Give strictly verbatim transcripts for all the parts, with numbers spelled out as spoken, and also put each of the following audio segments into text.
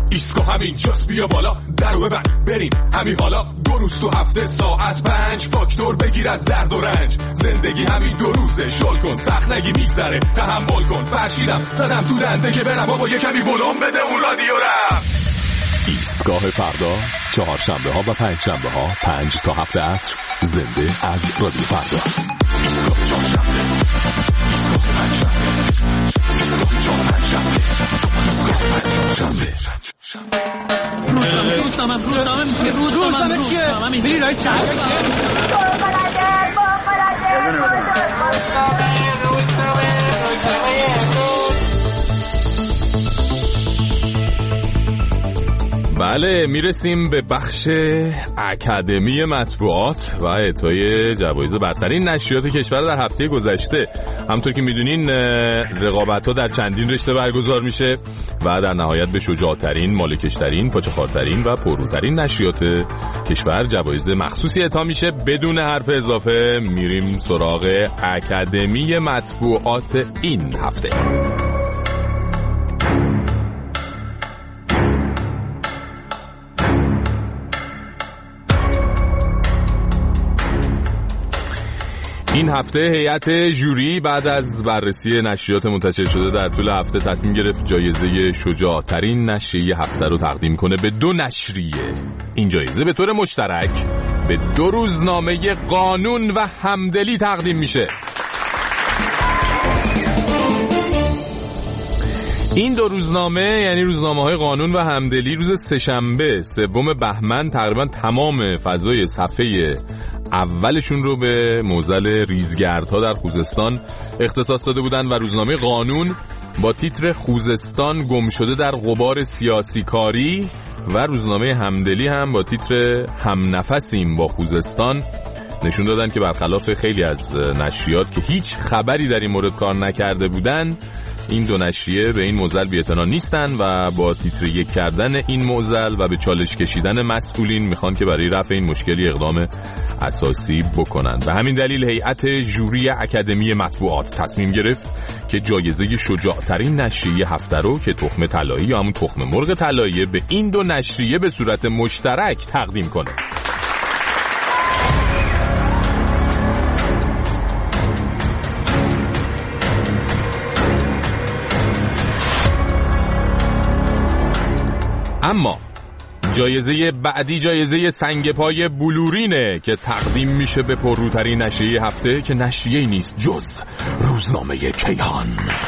ایسکا همین جاست، بیا بالا درو ببند بریم همین حالا. دو روز تو هفته ساعت پنج، فاکتور بگیر از درد و رنج. زندگی همین دو روزه، شل کن سخت نگی میگذره، تحمل کن. فرشیدم زدم تو دنده که برم بابا یه کمی ولوم بده اون رادیو رم. ایستگاه فردا، چهارشنبه ها و پنج شنبه ها پنج تا هفت عصر، زنده از رادیو فردا. ایستگاه چهارشنبه، ایستگاه پنج شنبه، ایستگاه چهار پنج شنبه، ایستگاه پنج شنبه. روزنامه روزنامه میگه روزنامه روزنامه میگه میری رای چند بله، میرسیم به بخش اکادمی مطبوعات و اعطای جوایز برترین نشریات کشور در هفته گذشته. همونطور که میدونین رقابت‌ها در چندین رشته برگزار میشه و در نهایت به شجاع‌ترین، مالکش‌ترین، پاچه‌خوارترین و پرروترین نشریات کشور جوایز مخصوصی اعطا میشه. بدون حرف اضافه میریم سراغ اکادمی مطبوعات این هفته. این هفته هیئت ژوری بعد از بررسی نشریات منتشر شده در طول هفته تصمیم گرفت جایزه شجاع‌ترین نشریه هفته رو تقدیم کنه به دو نشریه. این جایزه به طور مشترک به دو روزنامه قانون و همدلی تقدیم میشه. این دو روزنامه یعنی روزنامه‌های قانون و همدلی روز سه‌شنبه سوم بهمن تقریبا تمام فضای صفحه اولشون رو به معضل ریزگردها در خوزستان اختصاص داده بودن و روزنامه قانون با تیتر خوزستان گم شده در غبار سیاسی کاری و روزنامه همدلی هم با تیتر هم نفسیم با خوزستان نشون دادن که برخلاف خیلی از نشریات که هیچ خبری در این مورد کار نکرده بودن، این دو نشریه به این معضل بی‌اعتنا نیستن و با تیتر یک کردن این معضل و به چالش کشیدن مسئولین میخوان که برای رفع این مشکلی اقدام اساسی بکنن. به همین دلیل هیئت ژوری اکادمی مطبوعات تصمیم گرفت که جایزه شجاع‌ترین نشریه هفته رو که تخم طلایی یا همون تخم مرغ طلایی به این دو نشریه به صورت مشترک تقدیم کنه. اما جایزه بعدی جایزه سنگ پای بلورینه که تقدیم میشه به پرروترین نشریه هفته که نشریه‌ای نیست جز روزنامه کیهان.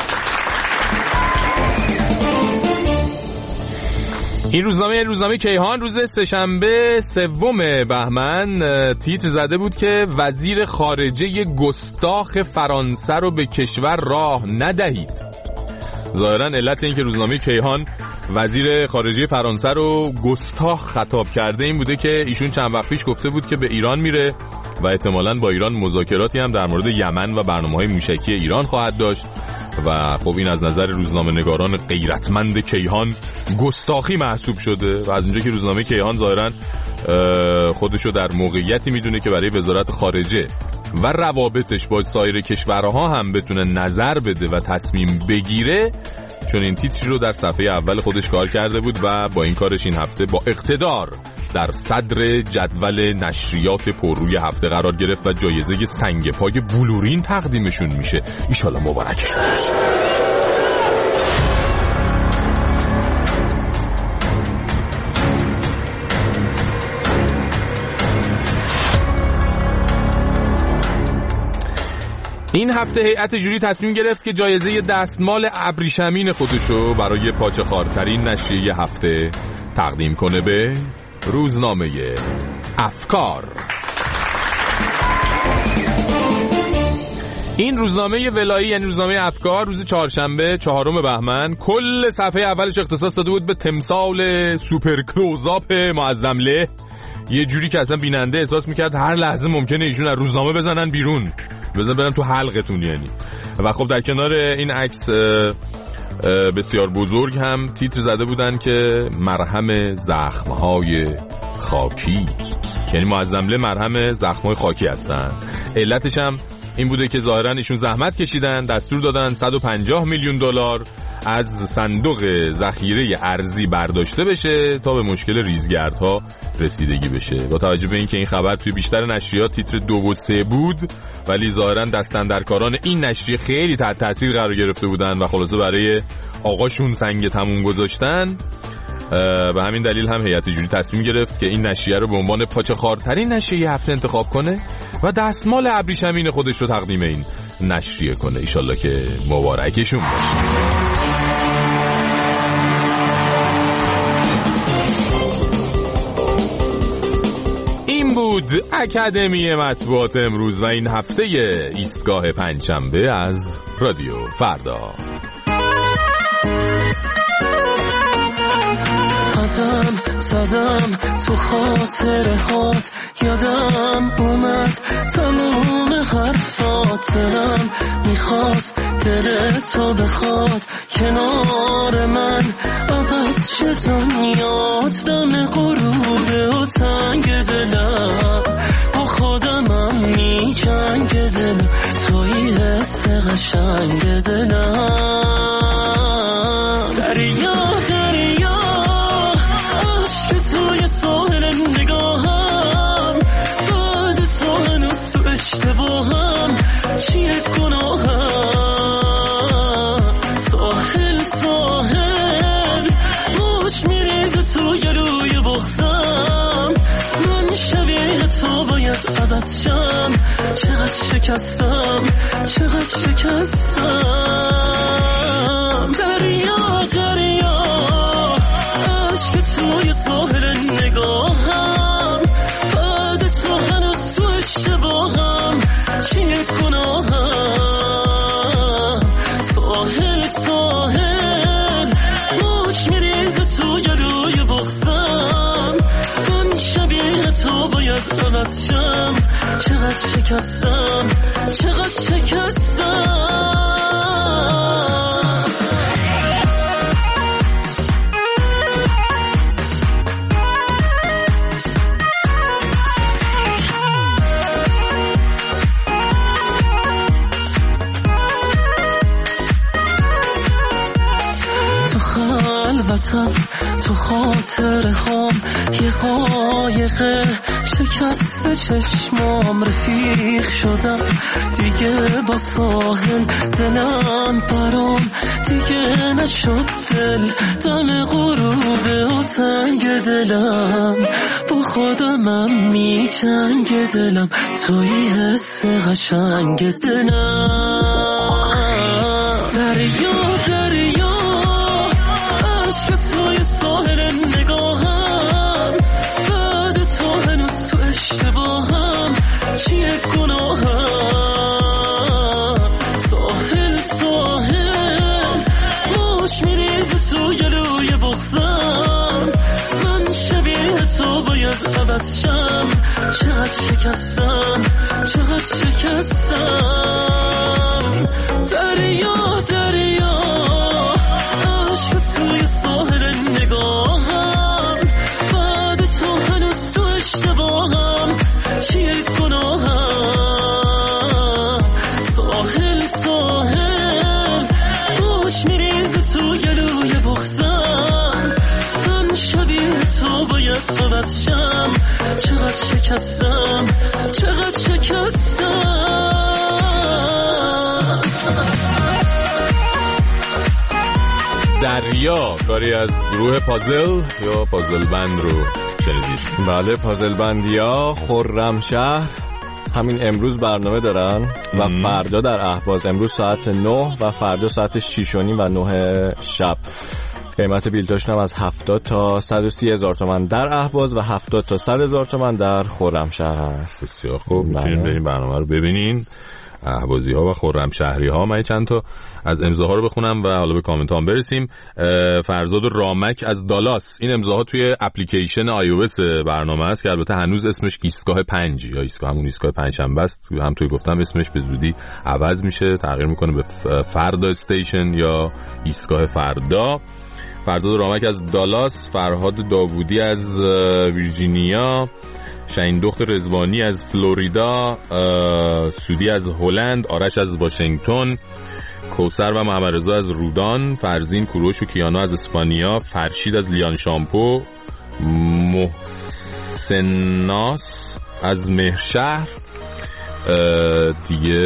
این روزنامه روزنامه کیهان روز سه‌شنبه سوم بهمن تیتر زده بود که وزیر خارجه گستاخ فرانسه رو به کشور راه ندهید. ظاهراً علت این که روزنامه کیهان وزیر خارجه فرانسه رو گستاخ خطاب کرده این بوده که ایشون چند وقت پیش گفته بود که به ایران میره و احتمالاً با ایران مذاکراتی هم در مورد یمن و برنامه‌های موشکی ایران خواهد داشت و خب این از نظر روزنامه نگاران غیرتمند کیهان گستاخی محسوب شده و از اونجا که روزنامه کیهان ظاهراً خودشو در موقعیتی میدونه که برای وزارت خارجه و روابطش با سایر کشورها هم بتونه نظر بده و تصمیم بگیره، چون این تیتری رو در صفحه اول خودش کار کرده بود و با این کارش این هفته با اقتدار در صدر جدول نشریات پرروی هفته قرار گرفت و جایزه سنگ پای بلورین تقدیمشون میشه. ایشالا مبارکشون باشه. این هفته هیئت ژوری تصمیم گرفت که جایزه دستمال ابریشمین خودشو برای پاچه‌خوارترین نشریه هفته تقدیم کنه به روزنامه افکار. این روزنامه ولایی یعنی روزنامه افکار روز چهارشنبه چهارم بهمن کل صفحه اولش اختصاص داده بود به تمثال سوپر کلوزآپ معظم له، یه جوری که اصلا بیننده احساس میکرد هر لحظه ممکنه ایشون از روزنامه بزنن بیرون، بزنن برن تو حلقتون یعنی. و خب در کنار این عکس بسیار بزرگ هم تیتر زده بودن که مرهم زخمهای خاکی، یعنی معظم له مرهم زخمهای خاکی هستن. علتش هم این بوده که ظاهرا ایشون زحمت کشیدن، دستور دادن صد و پنجاه میلیون دلار از صندوق ذخیره ارزی برداشته بشه تا به مشکل ریزگردها رسیدگی بشه. با توجه به اینکه این خبر توی بیشتر نشریات تیتر دو و سه بود، ولی ظاهرا دستاندرکاران این نشریه خیلی تحت تاثیر قرار گرفته بودن و خلاصه برای آقاشون سنگ تموم گذاشتن. به همین دلیل هم هیئت جوری تصمیم گرفت که این نشریه رو به عنوان پاچه‌خوارترین نشریه هفته انتخاب کنه و دستمال ابریشمین خودش رو تقدیم این نشریه کنه. ایشالله که مبارکشون باشه. این بود اکادمی مطبوعات امروز و این هفته ایستگاه پنجشنبه از رادیو فردا. قدم زدم تو خاطره هات، یادم اومد تموم حرفات، دلم میخواست دل تو بخواد کنار من، عوض شه دنیات دم غروبه و تنگ دلم، با خودمم میجنگ دلم، توی حس قشنگ دلم. دریا دریا عشق توی ساحل نگاهم، بعد تو هنوز تو اشتباهم، چیه گناهم؟ ساحل ساحل موش میریزه توی روی بغزم، من شبیه تو باید عوض شم، چقدر شکستم چقدر شکستم. دریا دریا عشق توی ساحل نگاهم، بعد تو هنوز تو اشتباهم، چیه گناهم؟ ساحل ساحل موج میریزه توی روی بغزم، من شبیه تو باید عوض شم، چقدر شکستم چقدر شکستم. تو خاطره هام یه قایقه شکست چشمام، رفیق شدم دیگه با ساحل، دلم برام دیگه نشد دل، دم غروبه و تنگ دلم، با خودمم می جنگ دلم، توی حس قشنگ دلم. دریا دریا توی ساحل نگاهم، بعد تو هنوز تو اشتباهم، چیه گناهم؟ ساحل ساحل موش میریزه توی روی بغزم، من شبیه تو باید عوض شم، چقدر شکستم چقدر شکستم. دریا دریا عشق توی ساحل نگاهم، بعد تو هنوز تو اشتباهم، چیه گناهم؟ ساحل ساحل موج میریزه توی روی بغزم، من شبیه تو باید عوض شم، چقدر شکستم چقدر شکستم. دریا کاری از گروه پازل یا پازل بند رو شنیدید؟ بله، پازل بندیا خرمشهر همین امروز برنامه دارن و ام. فردا در اهواز، امروز ساعت نه و فردا ساعت شیش و نیم و نه شب. قیمت بلیطاشون هم از هفتاد تا صد و سی هزار تومان در اهواز و هفتاد تا صد هزار تومان در خرمشهر هست. بسیار خوب، میتونین برین برنامه رو ببینین. اهوازی ها و خرمشهری ها. من چند تا از امضاها رو بخونم و حالا به کامنت هم برسیم. فرزاد رامک از دالاس، این امضاها توی اپلیکیشن آی او اس برنامه است که البته هنوز اسمش ایستگاه پنج یا ایستگاه همون ایستگاه پنجشنبه است، هم توی گفتم اسمش به زودی عوض میشه، تغییر میکنه به فردا استیشن یا ایستگاه فردا. فرزاد رامک از دالاس، فرهاد داوودی از ویرجینیا، شاهین دخت رضوانی از فلوریدا، سودی از هلند، آرش از واشنگتن، کوثر و محمد رضا از رودان، فرزین کوروش و کیانا از اسپانیا، فرشید از لیان شامپو، محسناس از مهرشهر. دیگه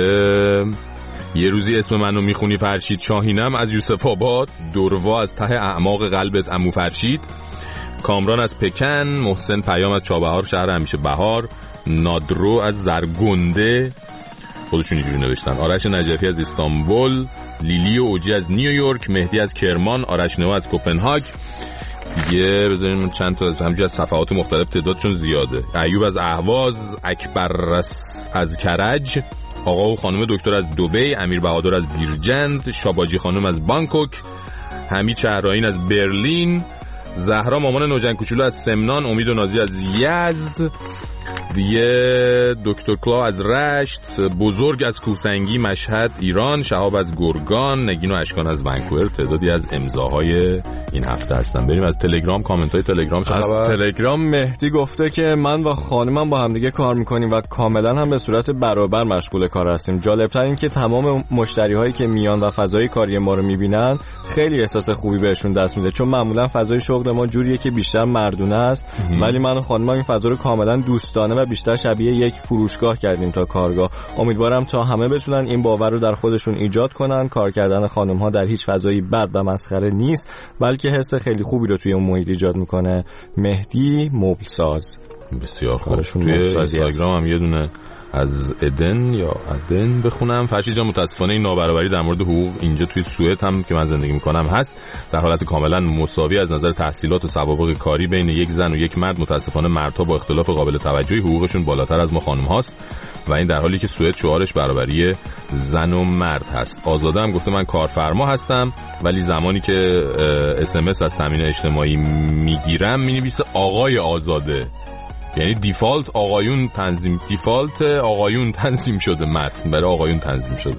یه روزی اسم منو میخونی فرشید، شاهینم از یوسف آباد، دوروا از ته اعماق قلبت عمو فرشید، کامران از پکن، محسن پیام از چابهار شهر همیشه بهار، نادرو از زرگنده، خودشون اینجوری نوشتن، آرش نجفی از استانبول، لیلی و اوجی از نیویورک، مهدی از کرمان، آرش نو از کوپنهاگ. دیگه بذاریم چند تا از همینجوری از صفحات مختلف تعدادشون زیاده. ایوب از اهواز، اکبر از کرج، آقا و خانم دکتر از دبی، امیر بهادر از بیرجند، شاباجی خانم از بانکوک، حمید شهرائین از برلین، زهرا مامان نوجن کوچولو از سمنان، امید و نازی از یزد، دیگه دکتر کلا از رشت، بزرگ از کوهسنگی مشهد ایران، شهاب از گرگان، نگین و اشکان از ونکوور. تعدادی از امضاهای این هفته هستن. بریم از تلگرام، کامنت های تلگرام. از تلگرام مهدی گفته که من و خانمم با همدیگه کار میکنیم و کاملا هم به صورت برابر مشغول کار هستیم. جالبتر این که تمام مشتری هایی که میان و فضای کاری ما رو میبینن خیلی احساس خوبی بهشون دست میده، چون معمولا فضای شغل ما جوریه که بیشتر مردونه است، ولی من و خانمم این فضا رو کاملا دوستانه و بیشتر شبیه یک فروشگاه کردیم تا کارگاه. امیدوارم تا همه بتونن این باور رو در خودشون ایجاد کنن. کار کردن خانم ها در هیچ فضایی بد و مسخره نیست، بلکه حس خیلی خوبی رو توی اون محیط ایجاد میکنه. مهدی مبل ساز. بسیار خوب. توی اینستاگرام هم یه دونه از ادن یا ادن بخونم. فرشید جان متاسفانه این نابرابری در مورد حقوق اینجا توی سوئد هم که من زندگی میکنم هست، در حالت کاملا مساوی از نظر تحصیلات و سوابق کاری بین یک زن و یک مرد. متاسفانه مردها با اختلاف قابل توجهی حقوقشون بالاتر از ما خانم هاست و این در حالی که سوئد شعارش برابری زن و مرد هست. آزاده هم گفته من کارفرما هستم ولی زمانی که اس ام اس از تامین اجتماعی میگیرم مینویسه آقای آزاده، یعنی دیفالت آقایون تنظیم دیفالت آقایون تنظیم شده، متن برای آقایون تنظیم شده.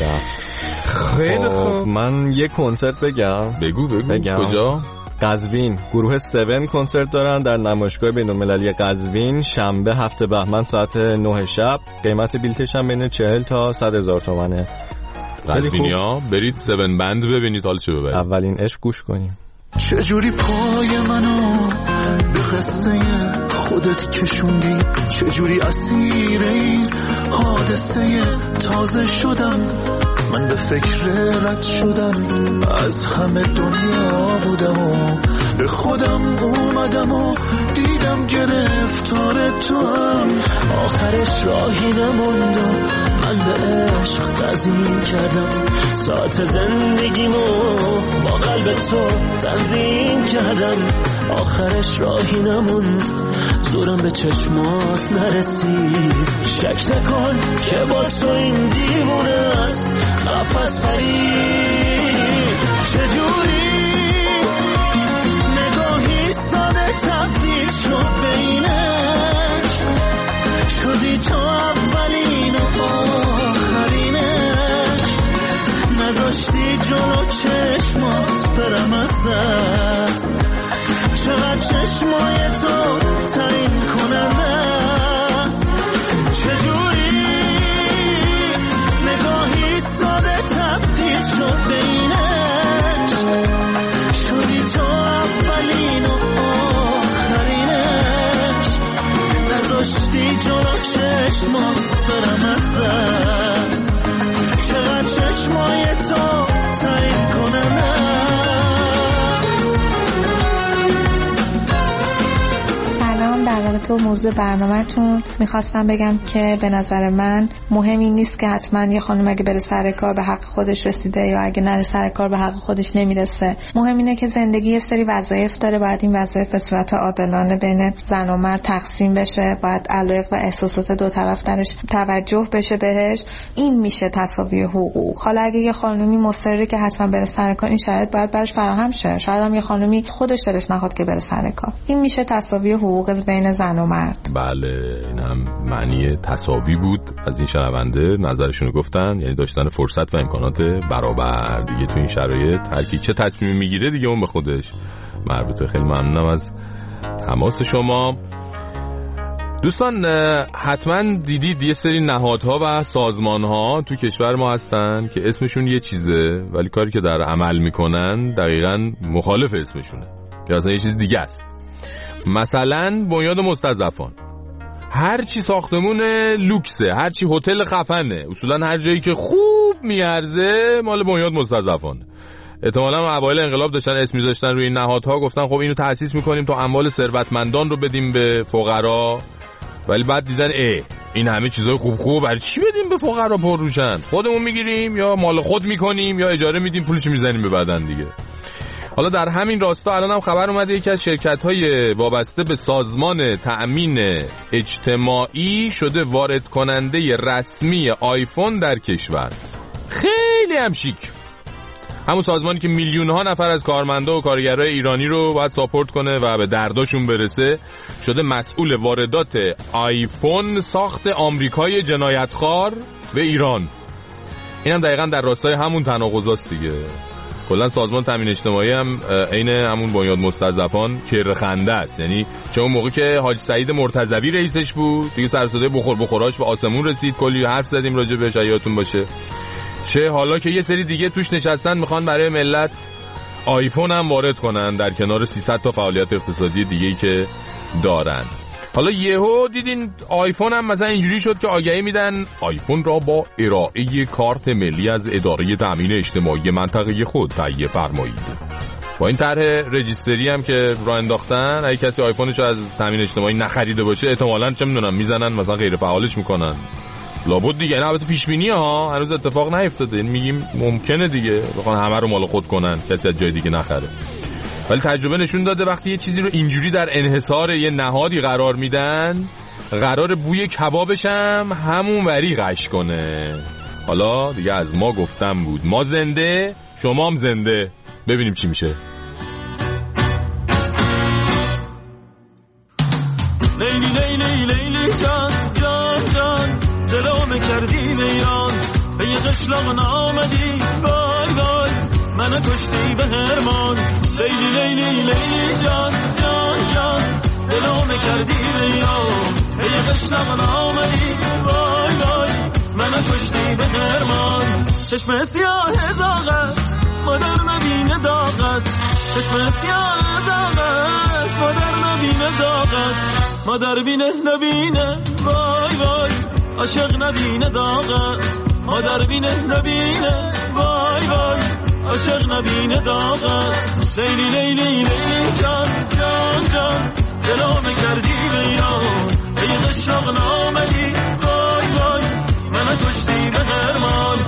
خیلی خوب. من یه کنسرت بگم. بگو بگو بگم. کجا؟ قزوین. گروه هفت کنسرت دارن در نمایشگاه بین‌المللی قزوین شنبه هفته بهمن ساعت نه شب. قیمت بلیتش هم بین چهل تا صد هزار تومانه. قزوینیا برید هفت بند ببینید حال چه ببرید. اولین عشق گوش کنیم. چجوری پای منو به قصه خودت کشوندی، چجوری اسیر این حادثه تازه شدم، من به فکر رد شدم از همه دنیا بودم و به خودم اومدم و دیدم گرفتار تو هم، آخرش راهی نموند و من به عشق تعظیم کردم، ساعت زندگیمو با قلب تو تنظیم کردم، آخرش راهی نموند زورم به چشمات نرسید، شک نکن که با تو این دیوونه است قفس فرید، چجوری نگاهی ساده تبدیل شد بینش، شدی تو اولین و آخرینش، نذاشتی جلو چشمات برم از دست، چقدر چشمای تو تعیین کننده است، چجوری نگاهی ساده تبدیل شد بینش، شدی تو اولین و آخرینش، نذاشتی جلو چشمات برم از دست، چقدر چشمای تو تعیین کننده. در رابطه با موضوع برنامه‌تون میخواستم بگم که به نظر من مهم این نیست که حتما یه خانم اگه بره سر کار به حق خودش رسیده یا اگه نره سر کار به حق خودش نمیرسه. مهم اینه که زندگی یه سری وظایف داره، باید این وظایف به صورت عادلانه بین زن و مرد تقسیم بشه، باید علایق و احساسات دو طرف درش توجه بشه بهش. این میشه تساوی حقوق. حالا اگه یه خانومی مصره که حتما بره سر کار، این شرایط باید براش فراهم شه. شاید هم یه خانومی خودش دلش نخواد که بره سر کار. این میشه تساوی حقوق بین زن زن و مرد. بله این هم معنی تساوی بود از این شنونده، نظرشونو گفتن، یعنی داشتن فرصت و امکانات برابر دیگه تو این شرایط. هر کی چه تصمیمی میگیره دیگه اون به خودش مربوطه. خیلی ممنونم از تماس شما دوستان. حتما دیدید یه سری نهادها و سازمانها تو کشور ما هستن که اسمشون یه چیزه ولی کاری که در عمل میکنن دقیقاً مخالف اسمشونه یا اصلا یه چیز دیگه است. مثلا بنیاد مستضعفان، هر چی ساختمون لوکسه، هر چی هتل خفنه، اصولا هر جایی که خوب میارزه مال بنیاد مستضعفان. احتمالاً اوایل انقلاب داشتن اسم میذاشتن روی این نهادها، گفتن خب اینو تأسیس میکنیم تا اموال ثروتمندان رو بدیم به فقرا، ولی بعد دیدن اه این همه چیزای خوب خوب برای چی بدیم به فقرا پر روشن، خودمون میگیریم یا مال خود میکنیم یا اجاره میدیم پولش میزنیم به بدن دیگه. حالا در همین راستا الان هم خبر اومده یکی از شرکت‌های وابسته به سازمان تأمین اجتماعی شده وارد کننده رسمی آیفون در کشور. خیلی هم شیک. همون سازمانی که میلیون ها نفر از کارمندا و کارگرای ایرانی رو باید ساپورت کنه و به درداشون برسه، شده مسئول واردات آیفون ساخت آمریکای جنایتخوار به ایران. اینم دقیقاً در راستای همون تناقضاست دیگه. کلا سازمان تامین اجتماعی هم عین همون بنیاد مستضعفان کرخنده است. یعنی چه اون موقع که حاج سعید مرتضوی رئیسش بود دیگه سر صدای بخور بخوراش به آسمون رسید، کلی حرف زدیم راجع بهش یادتون باشه، چه حالا که یه سری دیگه توش نشستن میخوان برای ملت آیفون هم وارد کنن در کنار سیصد تا فعالیت اقتصادی دیگه‌ای که دارن. حالا یهو دیدین آیفون هم مثلا اینجوری شد که آگهی میدن آیفون را با ارائه کارت ملی از اداره تامین اجتماعی منطقه خود تهیه فرمایید. با این طرح رجیستری هم که راه انداختن اگه کسی آیفونش از تامین اجتماعی نخریده باشه احتمالاً چه میدونم میزنن مثلا غیر فعالش میکنن. لابد دیگه، نه البته پیش بینی ها، هنوز اتفاق نیفتاده، میگیم ممکنه دیگه بخوان همه رو مال خود کنن کسی از جای دیگه نخره. ولی تجربه نشون داده وقتی یه چیزی رو اینجوری در انحصار یه نهادی قرار میدن قرار بوی کبابش هم همون وری غش کنه. حالا دیگه از ما گفتم بود، ما زنده شما هم زنده، ببینیم چی میشه. لیلی لیلی لیلی جان جان جان دلوم کردی میران به یه قشلاق نامدی وای وای منو کشتی به هرمان. لیلی لیلی لیلی جان جان جان دلوم کردی میران به یه قشلاق نامدی وای وای منو کشتی به هرمان. چشم سیاه زاغت مادر نبینه داغت، چشم سیاه زاغت مادر نبینه داغت، مادر بینه نبینه وای وای عاشق نبینه داغت، مادر بینه نبینه وای وای عاشق نبینه داغت. لیلی لیلی لیلی جان جان جان دلوم کردی بیان ای قشلاق نامدی وای وای منو کشتی به هرمان.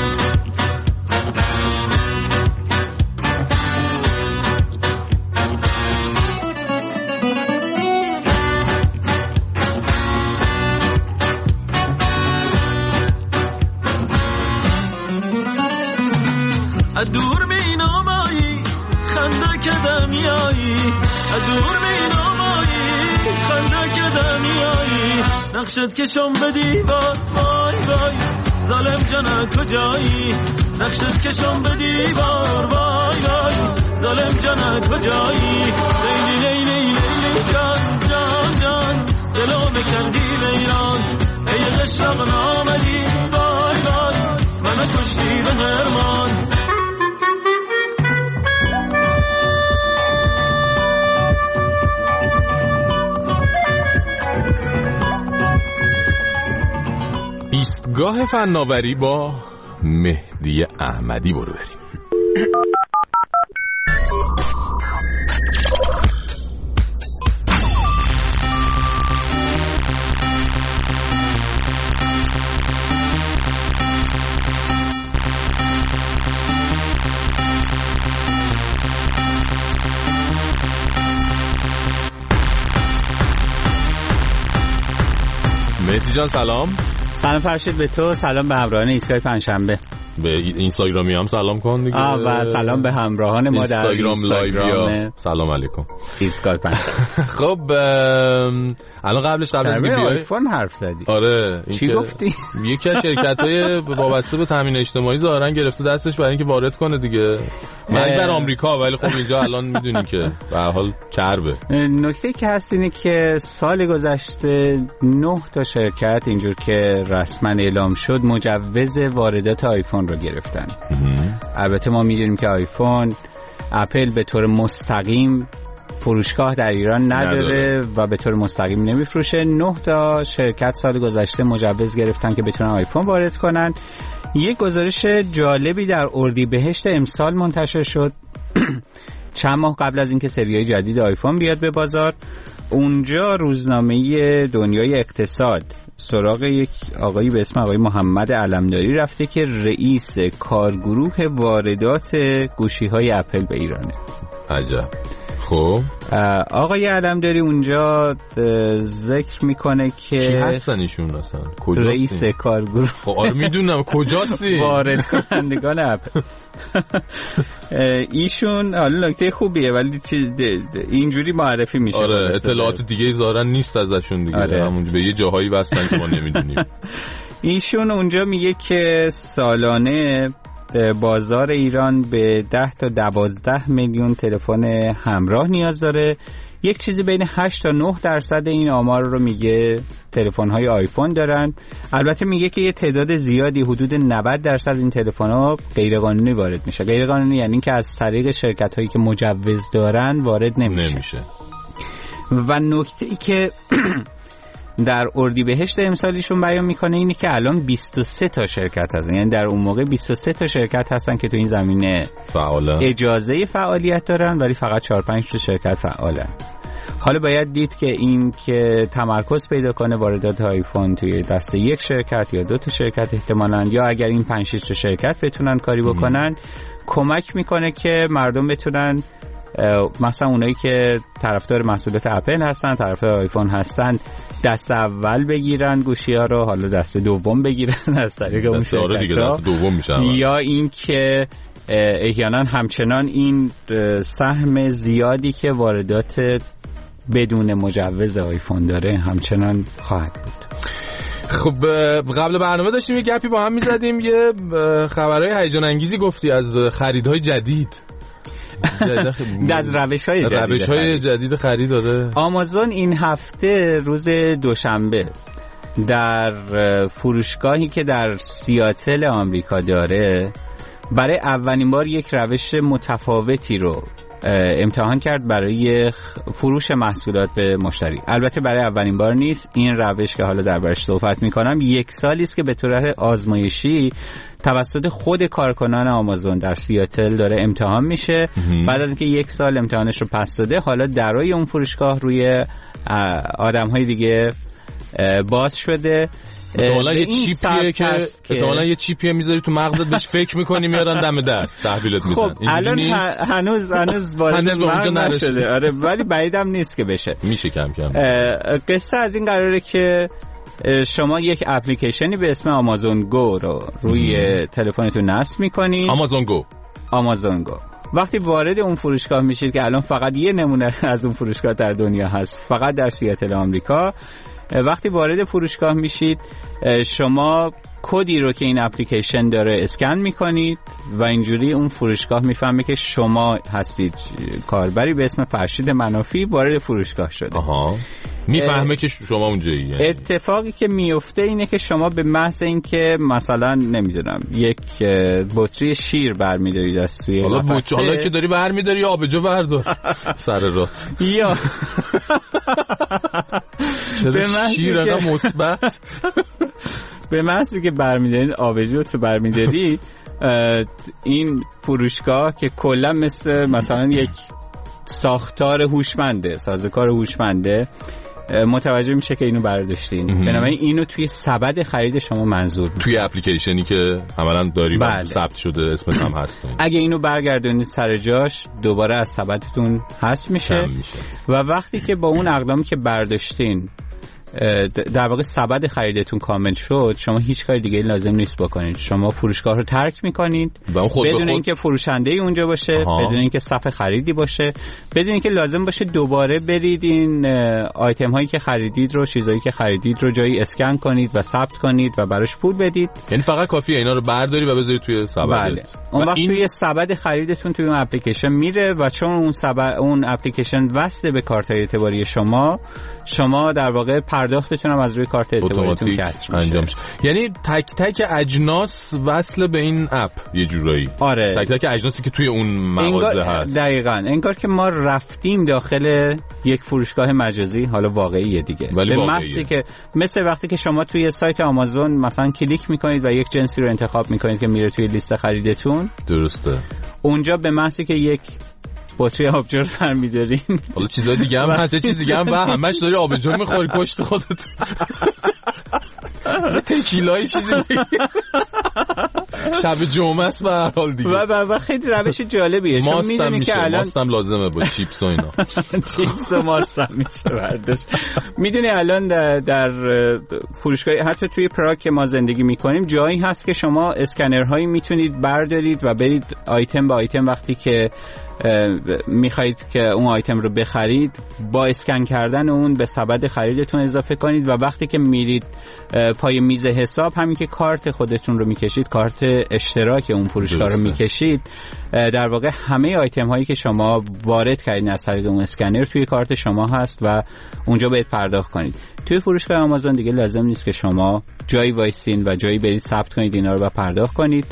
از دور می نامایی خنده که دمیایی، از دور می نامایی خنده که دمیایی، نقشت کشم به دیوار وای وای ظالم جانه کجایی، نقشت کشم به دیوار وای وای ظالم جانه کجایی. لیلی لیلی لیلی جان جان جان دلوم کردی بیران ای قشلاق نامدی وای وای منو کشتی به هرمان. ایستگاه فناوری با مهدی احمدی برو بریم. مهدی جان سلام. سلام فرشید به تو، سلام به همراهان ایستگاه پنجشنبه. به اینستاگرامی هم سلام کن دیگه. آه و سلام به همراهان ما در اینستاگرام. سلام علیکم. ایسکال پنج. خب الان قبلش قبل از اینکه بیای آیفون حرف زدی. آره چی گفتی؟ یکی از شرکت‌های وابسته به تامین اجتماعی ظاهرا گرفته دستش برای اینکه وارد کنه دیگه. من بر آمریکا، ولی خب اینجا الان میدونی که به هر حال چربه. نکته که هست اینه که سال گذشته نه تا شرکت اینجور که رسما اعلام شد مجوز واردات آیفون رو گرفتن. البته ما میدونیم که آیفون اپل به طور مستقیم فروشگاه در ایران نداره, نداره و به طور مستقیم نمیفروشه. نه تا شرکت سال گذشته مجوز گرفتن که بتونن آیفون وارد کنن. یک گزارش جالبی در اردیبهشت امسال منتشر شد چند ماه قبل از اینکه سریای جدید آیفون بیاد به بازار. اونجا روزنامه دنیای اقتصاد سراغ یک آقایی به اسم آقای محمد علمداری رفته که رئیس کارگروه واردات گوشی‌های اپل به ایرانه. عجب. خب آقای علمداری اونجا ذکر میکنه که چی هستن ایشون اصلا؟ کجاست؟ رئیس کارگروه. خب آره میدونم کجاستی؟ وارد کنندگان اپل. ایشون حالا نکته خوبیه ولی اینجوری معرفی میشه. آره اطلاعات دیگه ظاهرا نیست ازشون دیگه. آره. همونجوری به یه جاهایی بستن که ما نمیدونیم. ایشون اونجا میگه که سالانه بازار ایران به ده تا دوازده میلیون تلفن همراه نیاز داره. یک چیزی بین هشت تا نه درصد این آمار رو میگه تلفن‌های آیفون دارن. البته میگه که یه تعداد زیادی حدود نود درصد این تلفن‌ها غیرقانونی وارد میشه. غیرقانونی یعنی که از طریق شرکت‌هایی که مجوز دارن وارد نمیشه, نمیشه. و نکته‌ای که در اردیبهشت امسالیشون بیان میکنه اینه که الان بیست و سه تا شرکت هستن. یعنی در اون موقع بیست و سه تا شرکت هستن که تو این زمینه فعالن. اجازه فعالیت دارن ولی فقط چهار پنج تا شرکت فعالن. حالا باید دید که این که تمرکز پیدا کنه واردات آیفون توی دست یک شرکت یا دو تا شرکت احتمالاً، یا اگر این پنج شش تا شرکت بتونن کاری بکنن ام. کمک میکنه که مردم بتونن مثلا اونایی که طرفدار محصولات اپل هستن، طرفدار آیفون هستن، دست اول بگیرن گوشی ها رو، حالا دست دوم بگیرن از طریق اون شرکت ها، دست دوم میشن. یا این که احیانا همچنان این سهم زیادی که واردات بدون مجوز آیفون داره همچنان خواهد بود. خب قبل برنامه داشتیم یه گپی با هم میزدیم، یه خبرهای هیجان انگیزی گفتی از خریدهای جدید. از روش های جدید روش های جدید خرید داده. آمازون این هفته روز دوشنبه در فروشگاهی که در سیاتل آمریکا داره برای اولین بار یک روش متفاوتی رو امتحان کرد برای فروش محصولات به مشتری. البته برای اولین بار نیست، این روش که حالا دربارش صحبت میکنم یک سالی است که به طور آزمایشی توسط خود کارکنان آمازون در سیاتل داره امتحان میشه. بعد از اینکه یک سال امتحانش رو پس داده، حالا درای اون فروشگاه روی آدم‌های دیگه باز شده. احتمالاً یه چیپیه که احتمالاً یه چیپیه میذاری تو مغزت، بهش فکر میکنی میارن دم در تحویلت میدن. خب الان هنوز هنوز وارد مغز نشده. آره ولی بعیدم نیست که بشه. میشه کم کم. قصه از این قراره که شما یک اپلیکیشنی به اسم آمازون گو رو روی تلفنتون نصب میکنید. آمازون گو. آمازون گو. وقتی وارد اون فروشگاه میشید که الان فقط یه نمونه از اون فروشگاه در دنیا هست، فقط در سیاتل آمریکا، وقتی وارد فروشگاه میشید شما کدی رو که این اپلیکیشن داره اسکن میکنید و اینجوری اون فروشگاه میفهمه که شما هستید کاربری به اسم فرشید منافی وارد فروشگاه شده. آها. میفهمه که شما اونجایی. یعنی اتفاقی که میفته اینه که شما به محض این که مثلا نمیدونم یک بطری شیر برمیدارید از توی حالا بطری، حالا که داری برمیداری آبجو بردار سر رات یا چرا شیر انقدر مثبت؟ به محض که برمیدارید آبجو تو برمیداری، این فروشگاه که کلا مثل مثلا یک ساختار هوشمنده، سازوکار هوشمنده، متوجه میشه که اینو برداشتین. بنابراین اینو توی سبد خرید شما منظور میشه. توی اپلیکیشنی که عملاً داری بله. ثبت شده اسمش هم هست. اگه اینو برگردونید سر جاش دوباره از سبدتون حذف میشه. میشه و وقتی که با اون اقلامی که برداشتین در واقع سبد خریدتون کامل شد، شما هیچ کاری دیگه لازم نیست بکنید. شما فروشگاه رو ترک میکنید بدون اینکه فروشنده ای اونجا باشه، آها. بدون اینکه صف خریدی باشه، بدون اینکه لازم باشه دوباره برید این آیتم هایی که خریدید رو، چیزایی که خریدید رو جایی اسکن کنید و ثبت کنید و براش پول بدید. یعنی فقط کافیه اینا رو برداری و بذاری توی سبد. بله. اون وقت این... توی سبد خریدتون توی اون اپلیکیشن میره و چون اون سبد اون اپلیکیشن وصله به کارت اعتباری شما، شما در واقع پرداختتون هم از روی کارت اعتباریتون کسر میشه. یعنی تک تک اجناس وصل به این اپ یه جورایی. آره. تک تک اجناسی که توی اون مغازه هست. دقیقاً. انگار که ما رفتیم داخل یک فروشگاه مجازی، حالا واقعیه دیگه. به محضی که مثل وقتی که شما توی سایت آمازون مثلا کلیک میکنید و یک جنسی رو انتخاب میکنید که میره توی لیست خریدتون. درسته. اونجا به محضی که یک بطری آبجو رو برمی‌دارین، حالا چیزای دیگه هم هست، چیز دیگه هم و همش داری آبجو می‌خوری پشت خودت. تکیلای چیزی شب جمعه است به هر حال دیگه. و و خیلی روش جالبیه، چون می‌دونی که الان ماستم لازمه با چیپس و اینا. چیپس و ماست هم میشه برداشت. می‌دونی الان در, در فروشگاه حتی توی پراگ که ما زندگی می‌کنیم جایی هست که شما اسکنرهایی می‌تونید بردارید و برید آیتم به آیتم وقتی که میخواید که اون آیتم رو بخرید با اسکن کردن اون به سبد خریدتون اضافه کنید و وقتی که میرید پای میز حساب همین که کارت خودتون رو میکشید، کارت اشتراک اون فروشگاه رو میکشید، در واقع همه آیتم هایی که شما وارد کردین از طریق اون اسکنر توی کارت شما هست و اونجا باید پرداخت کنید. توی فروشگاه آمازون دیگه لازم نیست که شما جایی وایسین و جایی برید ثبت کنید اینا رو و پرداخت کنید.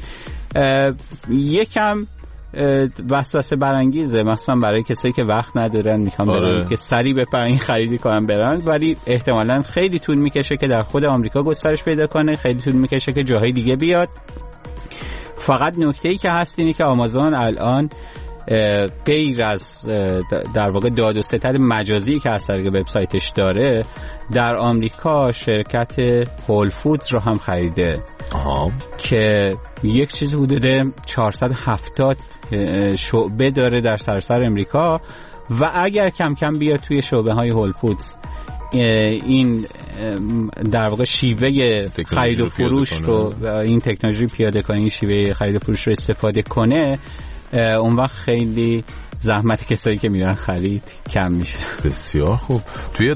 یکم وسوسه برانگیزه مثلا برای کسایی که وقت ندارن میخوان برن آره. که سریع بپرن این خریدی کنن برن، ولی احتمالاً خیلی طول میکشه که در خود آمریکا گسترش پیدا کنه، خیلی طول میکشه که جاهای دیگه بیاد. فقط نکته‌ای که هست اینه که آمازون الان غیر از در واقع داد و ستد مجازی که از طریق وبسایتش داره، در آمریکا شرکت هول فودز رو هم خریده. آها. که یک چیز حدود چهارصد و هفتاد شعبه داره در سراسر امریکا و اگر کم کم بیاد توی شعبه های هول فودز این در واقع شیوه خرید و فروش رو این تکنولوژی پیاده کنه، این شیوه خرید و فروش رو استفاده کنه، اون وقت خیلی زحمت کسایی که میرن خرید کم میشه. بسیار خوب. توی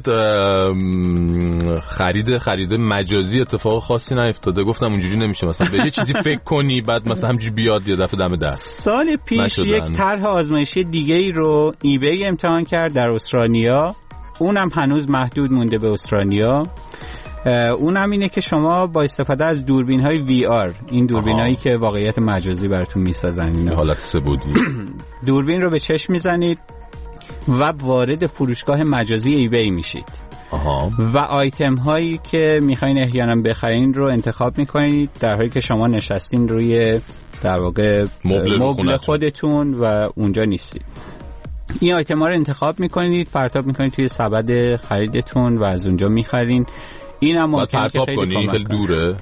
خرید خرید مجازی اتفاق خاصی نیفتاده؟ گفتم اونجوری نمیشه مثلا به یه چیزی فکر کنی بعد مثلا همینجوری بیاد یه دفعه دم دست. سال پیش یک طرح آزمایشی دیگه ای رو ای بی امتحان کرد در استرالیا، اونم هنوز محدود مونده به استرالیا. اونم اینه که شما با استفاده از دوربین های وی آر، این دوربین هایی که واقعیت مجازی براتون میسازن، اینا حالت سه‌بعدی، دوربین رو به چشم میزنید و وارد فروشگاه مجازی ای بی میشید. آها. و آیتم هایی که میخواین احیانا بخرین رو انتخاب میکنید در حالی که شما نشستین روی در واقع مبل خودتون و اونجا نیستید. این آیتم ها رو انتخاب میکنید، پرتاب میکنید توی سبد خریدتون و از اونجا میخرین. این هم ممکنه که خیلی کمک خیلی دوره.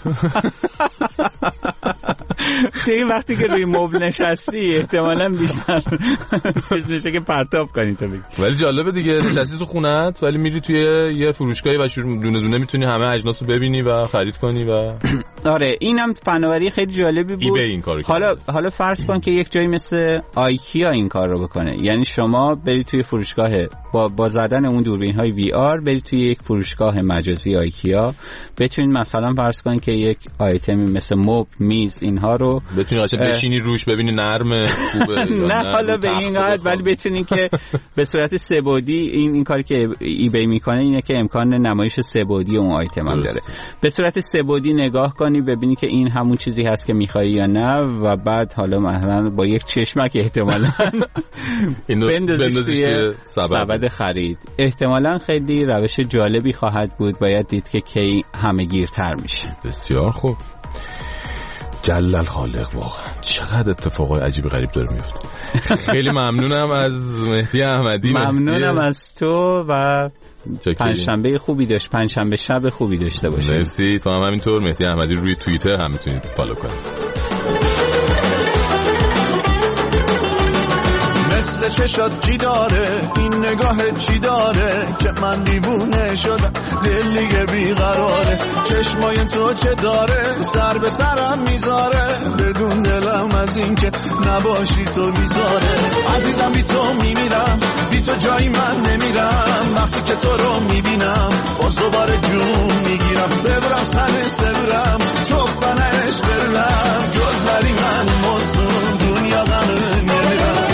خیلی وقتی که روی مبل نشستی احتمالاً بیشتر چیز میشه که پرتاب کنی تو بگی. ولی جالبه دیگه، نشستی تو خونت ولی میری توی یه فروشگاهی و دونه دونه میتونی همه اجناس رو ببینی و خرید کنی و آره اینم فناوری خیلی جالبی بود. این کارو حالا حالا فرض کن که یک جایی مثل آیکیا این کار رو بکنه، یعنی شما بری توی فروشگاه با با زدن اون دوربین های وی آر بری توی یک فروشگاه مجازی آیکیا، بتونید مثلا فرض کن که یک آیتمی مثل مبل، میز، اینها رو بتونید قشنگ بشینی روش ببینی نرمه خوبه نه حالا به این قدر، ولی بتونید که به صورت سه بعدی این این کاری که ای بی میکنه اینه که امکان نمایش سه بعدی اون آیتم هم داره، به صورت سه بعدی نگاه کنی ببینی که این همون چیزی هست که میخوای یا نه و بعد حالا مثلا با یک چشمک احتمالاً بندازیش توی سبد خرید. احتمالاً خیلی روش جالبی خواهد بود، باید دید که کی همه گیرتر میشه. بسیار خوب. جلل خالق، واقعا چقدر اتفاقای عجیب غریب داره میفته. خیلی ممنونم از مهدی احمدی. ممنونم از تو و پنجشنبه خوبی داشت، پنجشنبه شب خوبی داشته باشید. مرسی. تو هم همینطور. مهدی احمدی روی توییتر هم میتونید فالو کنید. مثل چشات چی داره، این نگاه چی داره که من دیوونه شدم، دل دیگه بیقراره. چشمای تو چه داره، سر به سرم میذاره، بدون دلم از این که نباشی تو بیزاره. عزیزم بی تو میمیرم، بی تو جایی من نمیرم، وقتی که تو رو میبینم باز دوباره جون میگیرم. سبرم سنه سبرم چوب سنه عشق برلم، جز بری من مطمون دنیا غمه نمیرم.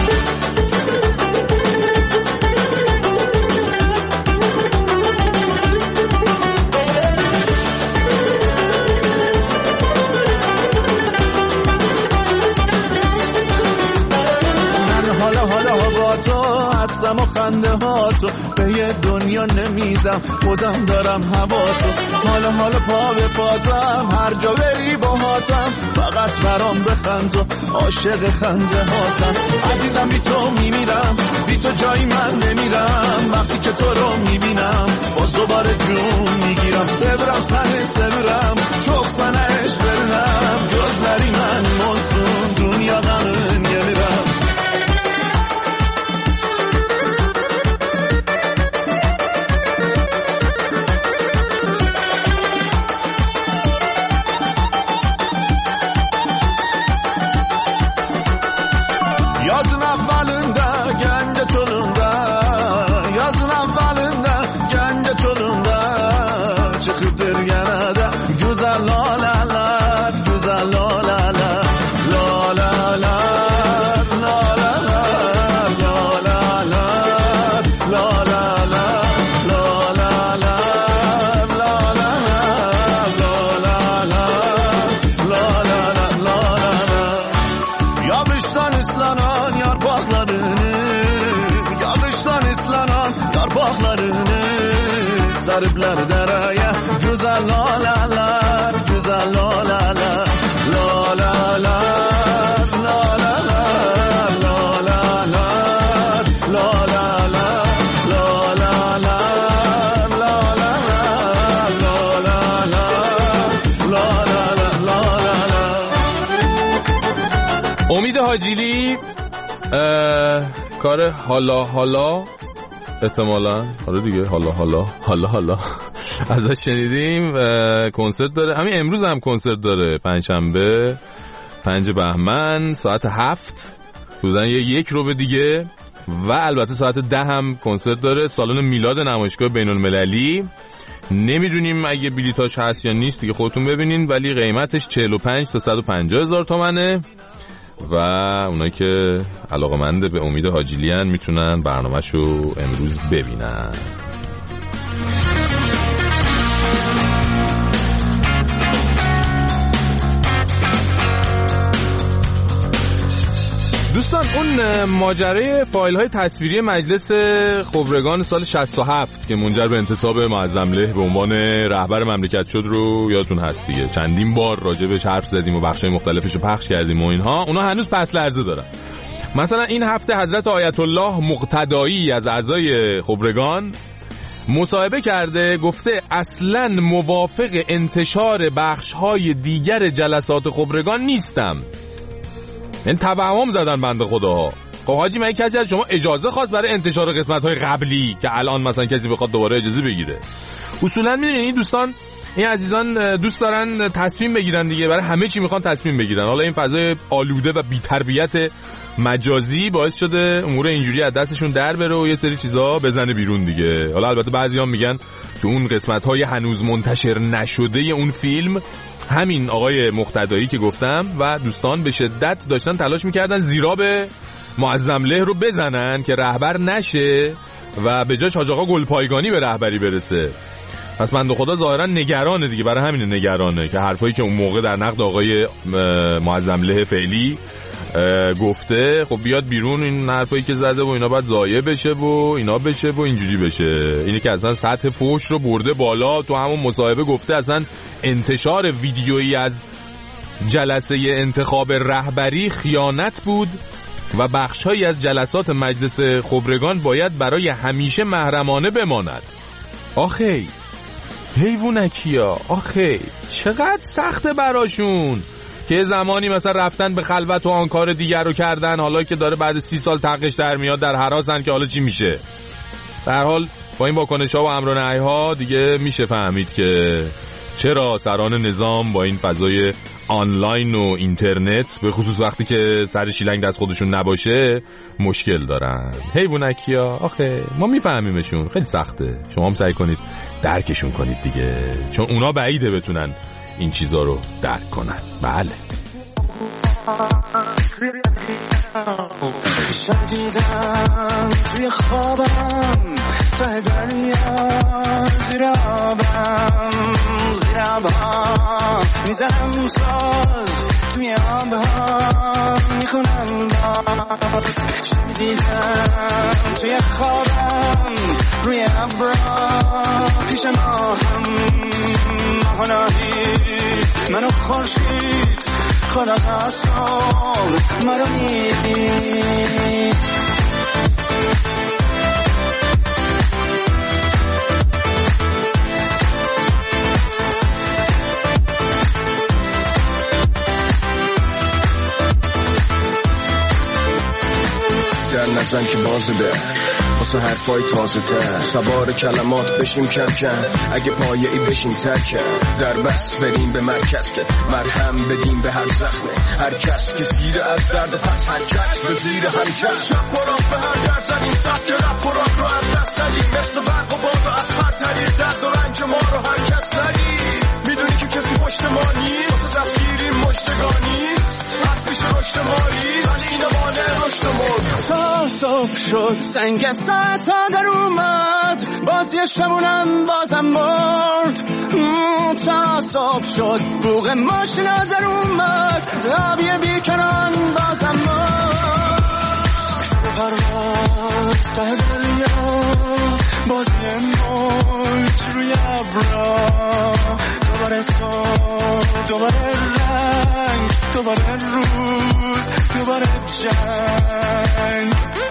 و خنده ها تو به یه دنیا نمیدم، خودم دارم هوا تو. حالا حالا پا به پاتم، هر جا بری با هاتم، فقط برام بخند تو، عاشق خنده هاتم. عزیزم بی تو میمیرم، بی تو جایی من نمیرم، وقتی که تو رو میبینم باز دوباره جون میگیرم. سبرم سنه سبرم چوب سنه عشق برنم، جز بری من مصون دنیا غمه نمیرم. Sarıplar deraya güzel lalalar, güzel lalalar, lalalar, lalalar, lalalar, lalalar, lalalar, lalalar, lalalar, lalalar. امید حاجیلی کار حالا حالا احتمالاً آره دیگه حالا حالا حالا حالا ازش شنیدیم. کنسرت داره، همین امروز هم کنسرت داره، پنجشنبه پنج بهمن ساعت هفت بودن یه یک رو به دیگه، و البته ساعت ده هم کنسرت داره، سالن میلاد نمایشگاه بین المللی. نمیدونیم اگه بلیتاش هست یا نیست دیگه خودتون ببینین، ولی قیمتش چهل و پنج تا صد و پنجاه هزار تومنه و اونایی که علاقه‌مند به امید حاجیلیان میتونن برنامه‌شو امروز ببینن. دوستان اون ماجرای فایل‌های تصویری مجلس خبرگان سال شصت و هفت که منجر به انتصاب معظمله به عنوان رهبر مملکت شد رو یادتون هست دیگه، چندین بار راجبش حرف زدیم و بخشای مختلفش رو پخش کردیم و اینها، اونا هنوز پس لرزه دارن. مثلا این هفته حضرت آیت الله مقتدایی از اعضای خبرگان مصاحبه کرده، گفته اصلاً موافق انتشار بخش‌های دیگر جلسات خبرگان نیستم. این توهم زدن بنده خداها. خب حاجی من کسی از شما اجازه خواست برای انتشار قسمت‌های قبلی که الان مثلا کسی بخواد دوباره اجازه بگیره؟ اصولاً میدونید این دوستان، این عزیزان دوست دارن تصمیم بگیرن دیگه، برای همه چی میخوان تصمیم بگیرن. حالا این فضای آلوده و بی‌تربیت مجازی باعث شده امور اینجوری از دستشون در بره و یه سری چیزا بزنه بیرون دیگه. حالا البته بعضیا میگن تو اون قسمت‌های هنوز منتشر نشده اون فیلم همین آقای مقتدایی که گفتم و دوستان به شدت داشتن تلاش میکردن زیرا به معظمله رو بزنن که رهبر نشه و به جاش حاج آقا گلپایگانی به رهبری برسه. پس بنده خدا ظاهرا نگرانه دیگه، برای همین نگرانه که حرفایی که اون موقع در نقد آقای معظمله فعلی گفته خب بیاد بیرون، این حرفایی که زده و اینا باید ضایع بشه و اینا بشه و اینجوری بشه. اینی که اصلا سطح فوش رو برده بالا. تو همون مصاحبه گفته اصلا انتشار ویدیویی از جلسه انتخاب رهبری خیانت بود و بخش‌هایی از جلسات مجلس خبرگان باید برای همیشه محرمانه بماند. آخی حیوونکیا، آخی چقدر سخته براشون که زمانی مثلا رفتن به خلوت و آن کار دیگر رو کردن، حالا که داره بعد سی سال تقش در میاد در هراسن که حالا چی میشه. در حال با این واکنش‌ها و امر و نهی‌ها دیگه میشه فهمید که چرا سران نظام با این فضای آنلاین و اینترنت به خصوص وقتی که سر شیلنگ دست خودشون نباشه مشکل دارن. حیوانکیا آخه ما میفهمیمشون، خیلی سخته. شما هم سعی کنید درکشون کنید دیگه، چون اونا بعیده بتونن این چیزا رو درک کنن. بله شدیدم توی خوابم ته دریا زیرابم زیرابم میزنم ساز توی آبها میخونم باز. شدیدم توی خوابم روی ابرا پیش ماهم ماه نهید منو خورشید خدا تصاب مرا میدید. در نزن که بازده واسه حرفای تازه تر، سوار کلمات بشیم کم کم، اگه پایه ای بشیم ترکم، در بس بریم به مرکز که مرهم بدیم به هر زخمه، هر کس که زیر از درد پس هر کس به زیر هم کس چپ و راست به هر در زدیم، سبت رپ و راک رو از دست دادیم، مثل برق و باد و از هر طریق درد و رنج ما رو هر کس داریم. میدونی که کسی پشت ما نیست، واسه دستگیریم مشتگانیست، هست میشه رشد ماری ولی این مانع رشد مرد. تا صبح شد سنگ ساعت ها در اومد، بازی شمونم بازم مرد. تا صبح شد بوغ ماشینا در اومد، تابیه بیکنان بازم مرد. شب پرواز ته دریا، بازی موج روی ابرا، دوباره صبح دوباره رنگ، دوباره روز دوباره جنگ.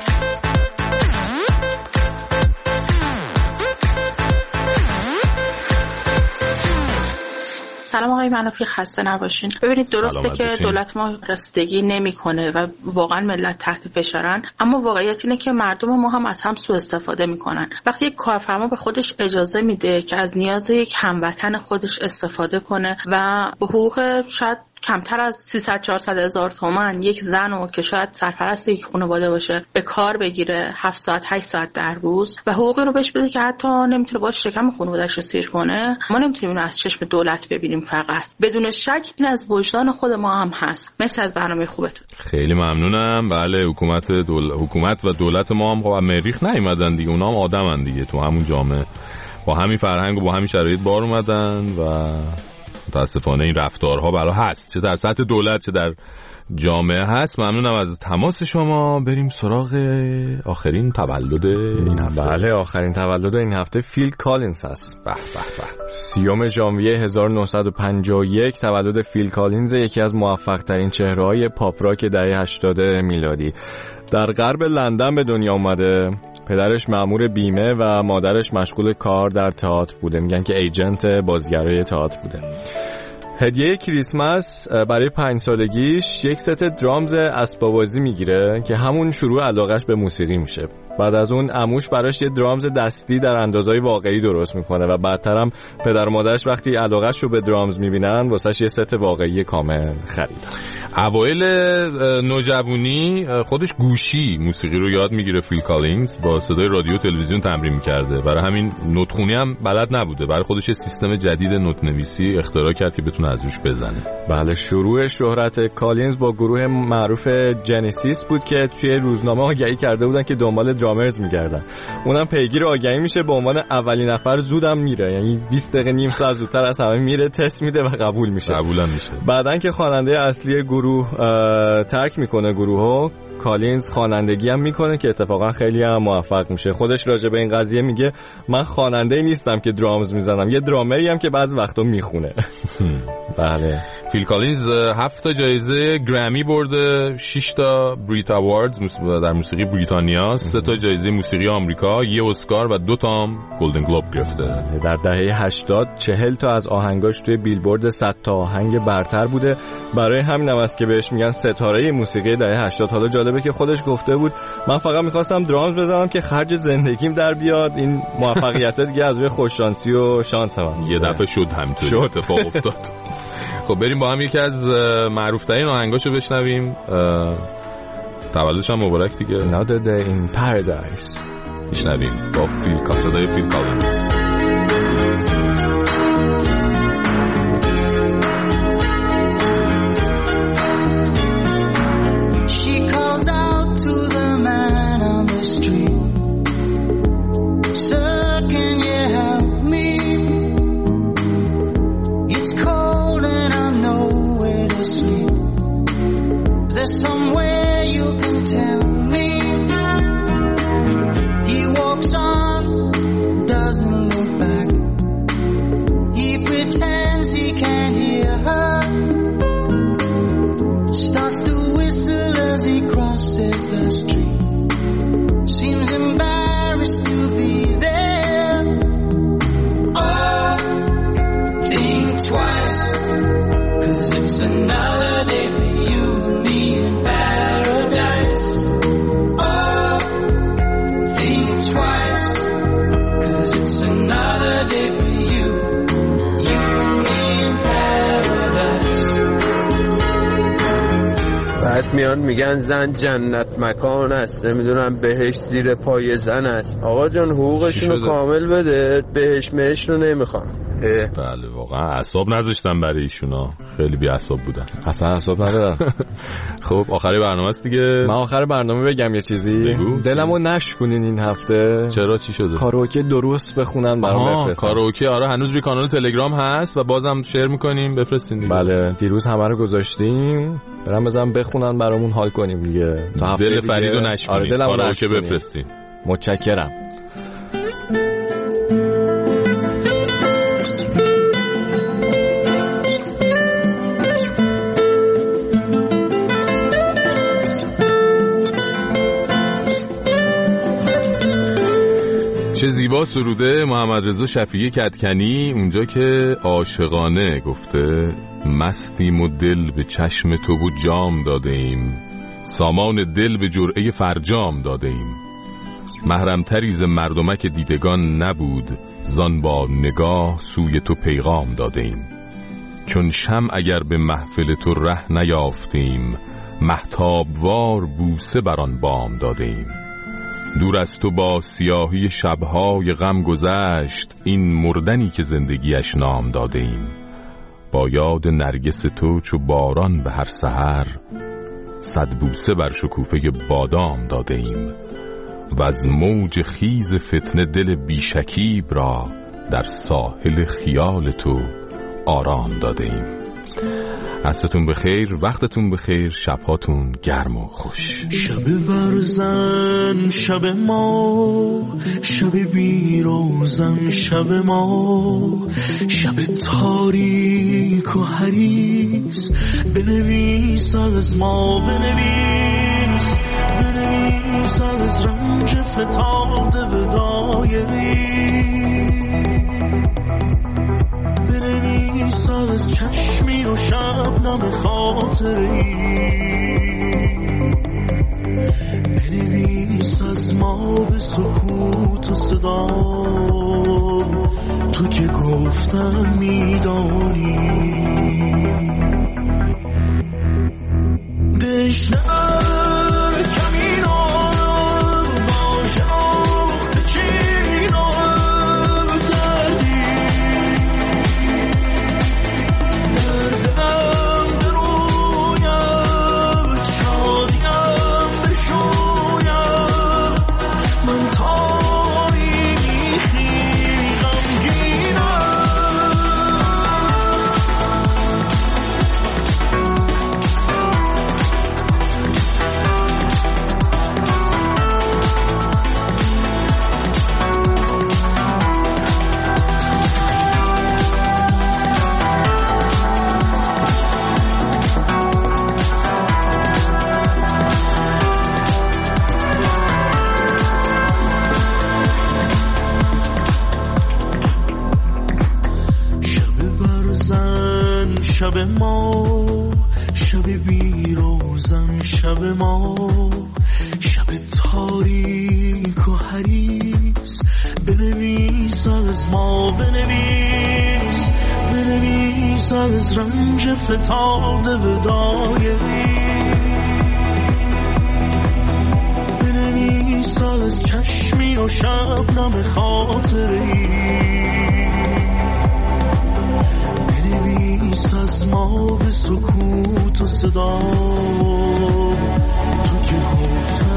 سلام آقای منافی، خسته نباشین. ببینید درسته که دولت ما رسیدگی نمیکنه و واقعا ملت تحت فشارن، اما واقعیت اینه که مردم ما هم از هم سوء استفاده میکنن. وقتی یک کارفرما به خودش اجازه میده که از نیاز یک هموطن خودش استفاده کنه و به حقوق شاید کمتر از سیصد چهارصد هزار تومان یک زن و که شاید سرپرست یک خانواده باشه به کار بگیره هفت ساعت هشت ساعت در روز و حقوقی رو بهش بده که حتی نمیتونه باش شکم خانواده‌اش رو سیر کنه، ما نمیتونیم اینو از چشم دولت ببینیم. فقط بدون شک این از وجدان خود ما هم هست. مرسی از برنامه خوبتون. خیلی ممنونم. بله حکومت دول... حکومت و دولت ما هم خب مریخ نیومدن دیگه، اونا هم آدمن دیگه، تو همون جامعه با همین فرهنگ و با همین شرایط بار اومدن و متاسفانه این رفتارها برای هست، چه در سطح دولت چه در جامعه هست. ممنونم از تماس شما. بریم سراغ آخرین تولد این هفته. بله آخرین تولد این هفته فیل کالینز هست. به به به. سیوم ژانویه هزار و نهصد و پنجاه و یک تولد فیل کالینز، یکی از موفق ترین چهره‌های پاپ راک دهه هشتاد میلادی. در غرب لندن به دنیا اومده. پدرش مأمور بیمه و مادرش مشغول کار در تئاتر بوده. میگن که ایجنت بازیگرای تئاتر بوده. هدیه کریسمس برای پنج سالگیش یک ست درامز اسباب بازی میگیره که همون شروع علاقش به موسیقی میشه. بعد از اون عموش براش یه درامز دستی در اندازهای واقعی درست میکنه و بعدترم پدر و مادرش وقتی علاقش رو به درامز میبینن واسش یه ست واقعی کامل خریدن. اوایل نوجوانی خودش گوشی موسیقی رو یاد میگیره. فیل کالینز با صدای رادیو و تلویزیون تمرین میکرده، برای همین نوت‌خونی هم بلد نبوده. برای خودش یه سیستم جدید نوت‌نویسی اختراع کرد که بتونه از روش بزنه. بله شروع شهرت کالینز با گروه معروف جنسیس بود که توی روزنامه آگهی کرده بودن که دنبال درامرز میگردن. اونم پیگیر آگهی میشه، به عنوان اولین نفر زودم میره، یعنی بیست دقیقه نیم ساعت زودتر از همه میره، تست میده و قبول میشه. قبولم میشه. بعدن که خواننده اصلی گروه ترک میکنه گروهو، کالینز خوانندگی هم میکنه که اتفاقا خیلی هم موفق میشه. خودش راجع به این قضیه میگه من خواننده نیستم که درامز میزنم، یه درامری هم که بعضی وقتا میخونه. بله. فیل کالینز هفت تا جایزه گرمی برده، شش تا بریت اواردز در موسیقی بریتانیا، سه تا جایزه موسیقی آمریکا، یه اسکار و دو تا هم گلدن گلوب گرفته. در دهه هشتاد چهل تا از آهنگاش توی بیلبورد صد تا آهنگ برتر بوده. برای همین هم است که بهش میگن ستاره موسیقی دهه هشتاد. حالا جالبه که خودش گفته بود من فقط میخواستم درامز بزنم که خرج زندگیم در بیاد، این موفقیت‌ها دیگه از روی خوششانسی و شانس من. یه دفعه شد همینطوری اتفاق افتاد. خب بریم با هم یکی از معروف‌ترین آهنگاشو بشنویم. تولدش هم مبارک دیگه. Another Day in Paradise. بشنویم با فیل کاسادای فیل کالینز. میان میگن زن جنت مکان است، نمیدونم بهش زیر پای زن است. آقا جان حقوقشونو کامل بده، بهش مهش رو نمیخوام. بله واقعا اعصاب نذاشتن برای ایشونا، خیلی بی اعصاب بودن. اصلا اعصاب ندارن. خب آخری برنامه است دیگه. من آخر برنامه بگم یه چیزی. بگو. دلمو نشکنین این هفته. چرا چی شده؟ کاراوکه درست بخونن برام بفرستن. کاراوکه آره هنوز روی کانال تلگرام هست و بازم شیر میکنیم، بفرستین دیگه. بله دیروز همه رو گذاشتیم، برام بزنم بخونن برامون حال کنیم دیگه. تا هفته دل فریدو نشکنین. آره دلمو کاراوکه بفرستین. متشکرم. چه زیبا سروده محمد رضا شفیعی کدکنی اونجا که عاشقانه گفته مستیم و دل به چشم تو و جام داده ایم، سامان دل به جرعه فرجام داده ایم، محرمتری ز مردمک دیدگان نبود، زان با نگاه سوی تو پیغام داده ایم، چون شمع اگر به محفل تو ره نیافتیم، مهتاب وار بوسه بران بام داده ایم، دور از تو با سیاهی شبهای غم گذشت، این مردنی که زندگیش نام داده ایم، با یاد نرگس تو چو باران به هر سحر، صد بوسه بر شکوفه بادام داده ایم، و از موج خیز فتنه دل بیشکیب را، در ساحل خیال تو آرام داده ایم. عصرتون بخیر، وقتتون بخیر، شبهاتون گرم و خوش. شب برزن شب ما، شب بیروزن شب ما، شب تاریک و حریص، بنویس از ما بنویس، بنویس از رنج فتاده به دایری، بنویس از چشمی و شبنم خاطری، بنویس از ما به سکوت و صدا، تو که گفتم میدانی دشنه بنویسم از رنج فتاده به دایری، بنویسم از چشمی و شبنم خاطری، بنویس از ما به سکوت و صدا تو که گفتم